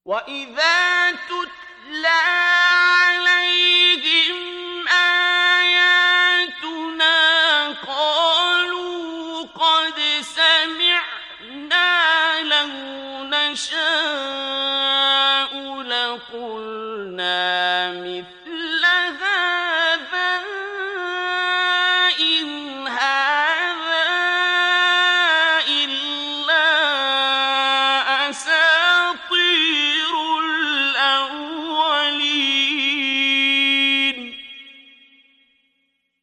وَإِذَا تُتْلَىٰ عَلَيْهِمْ آيَاتُنَا قَالُوا قَدْ سَمِعْنَا لَوْ نَشَاءُ لَقُلْنَا مِثْلَ